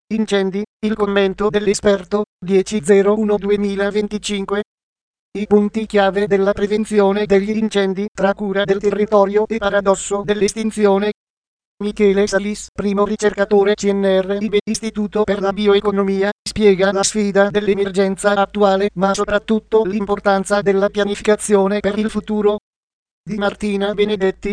Incendi, il commento dell'esperto, 10/01/2025. I punti chiave della prevenzione degli incendi tra cura del territorio e paradosso dell'estinzione. Michele Salis, primo ricercatore CNR Istituto per la Bioeconomia, spiega la sfida dell'emergenza attuale, ma soprattutto l'importanza della pianificazione per il futuro. Di Martina Benedetti.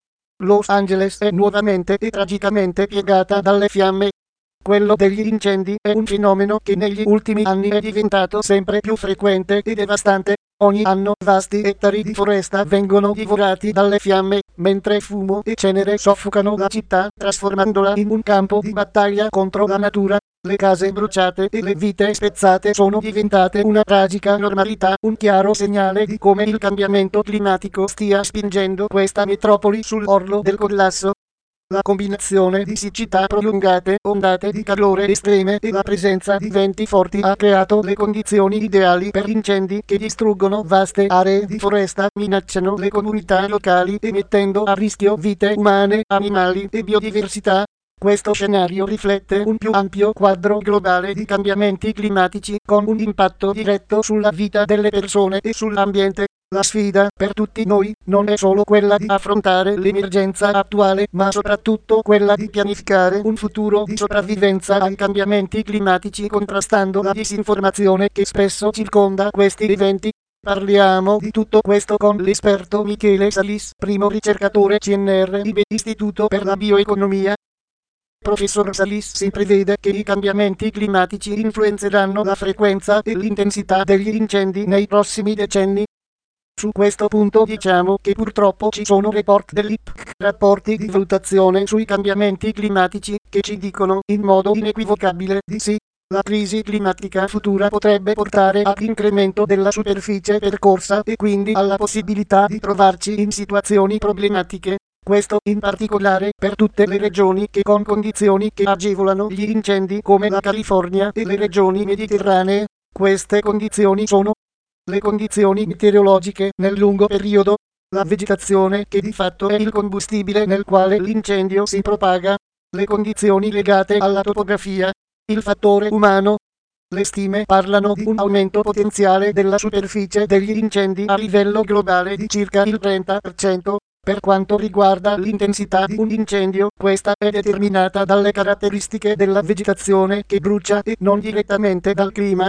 Los Angeles è nuovamente e tragicamente piegata dalle fiamme. Quello degli incendi è un fenomeno che negli ultimi anni è diventato sempre più frequente e devastante. Ogni anno vasti ettari di foresta vengono divorati dalle fiamme, mentre fumo e cenere soffocano la città, trasformandola in un campo di battaglia contro la natura. Le case bruciate e le vite spezzate sono diventate una tragica normalità, un chiaro segnale di come il cambiamento climatico stia spingendo questa metropoli sull'orlo del collasso. La combinazione di siccità prolungate, ondate di calore estreme e la presenza di venti forti ha creato le condizioni ideali per incendi che distruggono vaste aree di foresta, minacciano le comunità locali e mettendo a rischio vite umane, animali e biodiversità. Questo scenario riflette un più ampio quadro globale di cambiamenti climatici con un impatto diretto sulla vita delle persone e sull'ambiente. La sfida per tutti noi non è solo quella di affrontare l'emergenza attuale, ma soprattutto quella di pianificare un futuro di sopravvivenza ai cambiamenti climatici contrastando la disinformazione che spesso circonda questi eventi. Parliamo di tutto questo con l'esperto Michele Salis, primo ricercatore CNR Istituto per la Bioeconomia. Professor Salis, si prevede che i cambiamenti climatici influenzeranno la frequenza e l'intensità degli incendi nei prossimi decenni. Su questo punto diciamo che purtroppo ci sono report dell'IPCC, rapporti di valutazione sui cambiamenti climatici, che ci dicono in modo inequivocabile di sì. La crisi climatica futura potrebbe portare ad incremento della superficie percorsa e quindi alla possibilità di trovarci in situazioni problematiche. Questo in particolare per tutte le regioni che con condizioni che agevolano gli incendi come la California e le regioni mediterranee. Queste condizioni sono le condizioni meteorologiche nel lungo periodo, la vegetazione che di fatto è il combustibile nel quale l'incendio si propaga, le condizioni legate alla topografia, il fattore umano. Le stime parlano di un aumento potenziale della superficie degli incendi a livello globale di circa il 30%. Per quanto riguarda l'intensità di un incendio, questa è determinata dalle caratteristiche della vegetazione che brucia e non direttamente dal clima.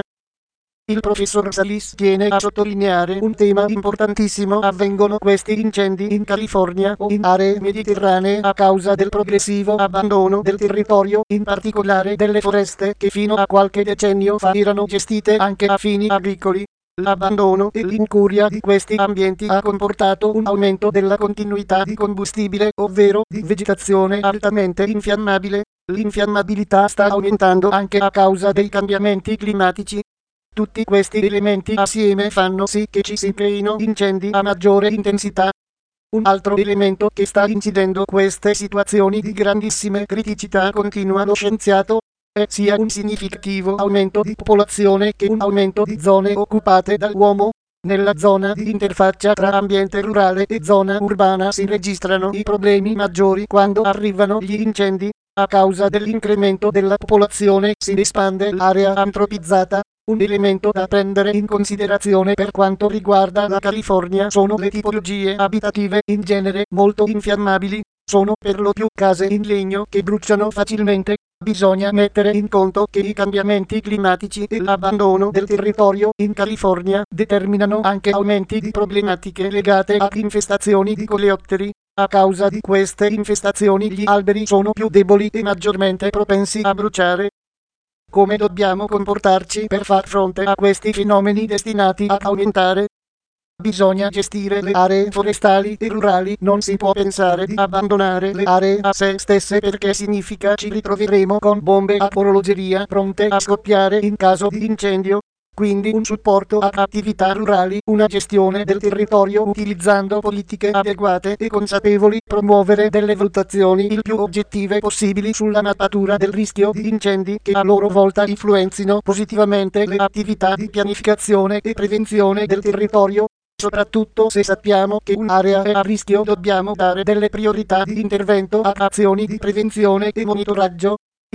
Il professor Salis tiene a sottolineare un tema importantissimo: avvengono questi incendi in California o in aree mediterranee a causa del progressivo abbandono del territorio, in particolare delle foreste che fino a qualche decennio fa erano gestite anche a fini agricoli. L'abbandono e l'incuria di questi ambienti ha comportato un aumento della continuità di combustibile, ovvero di vegetazione altamente infiammabile. L'infiammabilità sta aumentando anche a causa dei cambiamenti climatici. Tutti questi elementi assieme fanno sì che ci si creino incendi a maggiore intensità. Un altro elemento che sta incidendo queste situazioni di grandissime criticità, continua lo scienziato, è sia un significativo aumento di popolazione che un aumento di zone occupate dall'uomo. Nella zona di interfaccia tra ambiente rurale e zona urbana si registrano i problemi maggiori quando arrivano gli incendi. A causa dell'incremento della popolazione si espande l'area antropizzata. Un elemento da prendere in considerazione per quanto riguarda la California sono le tipologie abitative, in genere molto infiammabili. Sono per lo più case in legno che bruciano facilmente. Bisogna mettere in conto che i cambiamenti climatici e l'abbandono del territorio in California determinano anche aumenti di problematiche legate a infestazioni di coleotteri. A causa di queste infestazioni gli alberi sono più deboli e maggiormente propensi a bruciare. Come dobbiamo comportarci per far fronte a questi fenomeni destinati ad aumentare? Bisogna gestire le aree forestali e rurali, non si può pensare di abbandonare le aree a se stesse, perché significa ci ritroveremo con bombe a orologeria pronte a scoppiare in caso di incendio. Quindi un supporto a attività rurali, una gestione del territorio utilizzando politiche adeguate e consapevoli, promuovere delle valutazioni il più oggettive possibili sulla mappatura del rischio di incendi che a loro volta influenzino positivamente le attività di pianificazione e prevenzione del territorio. Soprattutto se sappiamo che un'area è a rischio, dobbiamo dare delle priorità di intervento ad azioni di prevenzione e monitoraggio.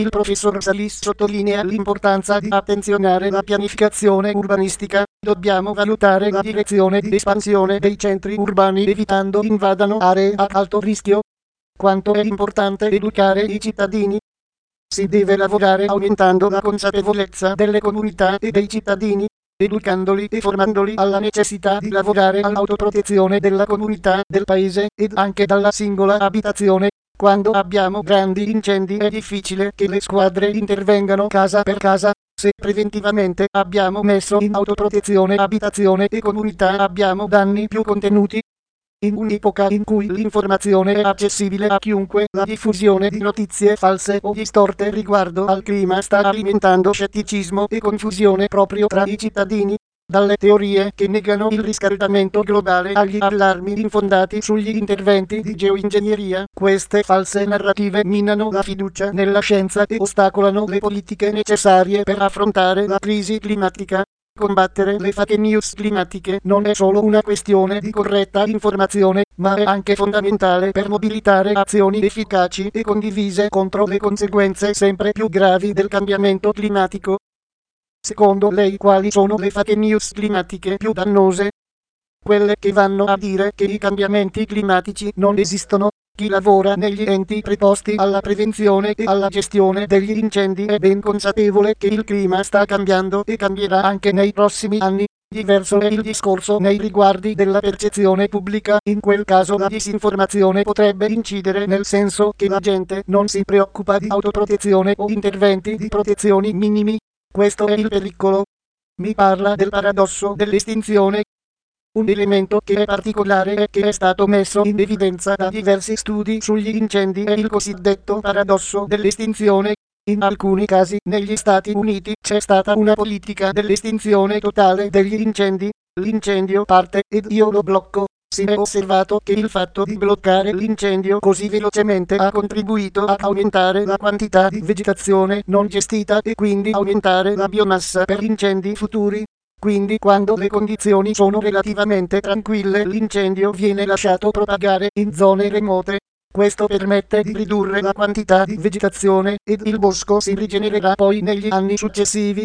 Il professor Salis sottolinea l'importanza di attenzionare la pianificazione urbanistica. Dobbiamo valutare la direzione di espansione dei centri urbani evitando invadano aree a alto rischio. Quanto è importante educare i cittadini. Si deve lavorare aumentando la consapevolezza delle comunità e dei cittadini, educandoli e formandoli alla necessità di lavorare all'autoprotezione della comunità, del paese ed anche dalla singola abitazione. Quando abbiamo grandi incendi è difficile che le squadre intervengano casa per casa. Se preventivamente abbiamo messo in autoprotezione abitazione e comunità abbiamo danni più contenuti. In un'epoca in cui l'informazione è accessibile a chiunque, la diffusione di notizie false o distorte riguardo al clima sta alimentando scetticismo e confusione proprio tra i cittadini. Dalle teorie che negano il riscaldamento globale agli allarmi infondati sugli interventi di geoingegneria, queste false narrative minano la fiducia nella scienza e ostacolano le politiche necessarie per affrontare la crisi climatica. Combattere le fake news climatiche non è solo una questione di corretta informazione, ma è anche fondamentale per mobilitare azioni efficaci e condivise contro le conseguenze sempre più gravi del cambiamento climatico. Secondo lei quali sono le fake news climatiche più dannose? Quelle che vanno a dire che i cambiamenti climatici non esistono. Chi lavora negli enti preposti alla prevenzione e alla gestione degli incendi è ben consapevole che il clima sta cambiando e cambierà anche nei prossimi anni. Diverso è il discorso nei riguardi della percezione pubblica. In quel caso la disinformazione potrebbe incidere nel senso che la gente non si preoccupa di autoprotezione o interventi di protezioni minimi. Questo è il pericolo. Mi parla del paradosso dell'estinzione. Un elemento che è particolare e che è stato messo in evidenza da diversi studi sugli incendi è il cosiddetto paradosso dell'estinzione. In alcuni casi negli Stati Uniti c'è stata una politica dell'estinzione totale degli incendi. L'incendio parte ed io lo blocco. Si è osservato che il fatto di bloccare l'incendio così velocemente ha contribuito a aumentare la quantità di vegetazione non gestita e quindi aumentare la biomassa per incendi futuri. Quindi quando le condizioni sono relativamente tranquille l'incendio viene lasciato propagare in zone remote. Questo permette di ridurre la quantità di vegetazione ed il bosco si rigenererà poi negli anni successivi.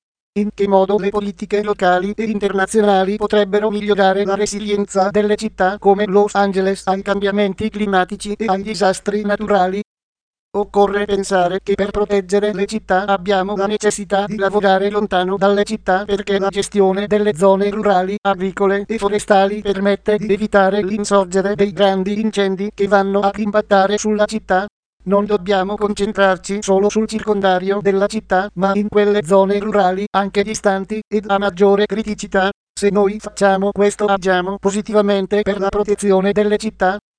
In che modo le politiche locali e internazionali potrebbero migliorare la resilienza delle città come Los Angeles ai cambiamenti climatici e ai disastri naturali? Occorre pensare che per proteggere le città abbiamo la necessità di lavorare lontano dalle città perché la gestione delle zone rurali, agricole e forestali permette di evitare l'insorgere dei grandi incendi che vanno a impattare sulla città. Non dobbiamo concentrarci solo sul circondario della città, ma in quelle zone rurali, anche distanti ed a maggiore criticità. Se noi facciamo questo agiamo positivamente per la protezione delle città.